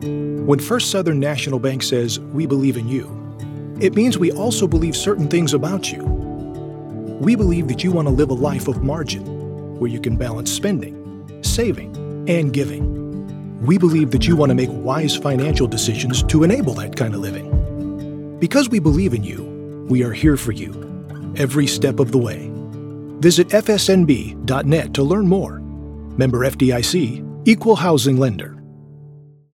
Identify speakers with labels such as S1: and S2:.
S1: When First Southern National Bank says, "We believe in you," it means we also believe certain things about you. We believe that you want to live a life of margin, where you can balance spending, saving, and giving. We believe that you want to make wise financial decisions to enable that kind of living. Because we believe in you, we are here for you every step of the way. Visit fsnb.net to learn more. Member FDIC, Equal Housing Lender.